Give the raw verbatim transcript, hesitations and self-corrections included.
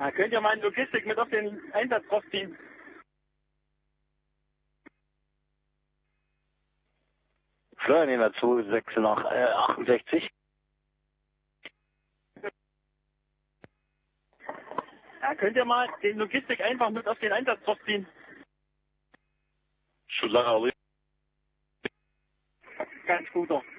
Ja, könnt ihr mal in Logistik mit auf den Einsatz draufziehen? Florian zwei sechs nach äh, achtundsechzig. Ja, könnt ihr mal den Logistik einfach mit auf den Einsatz draufziehen? Schon lange. Ganz guter.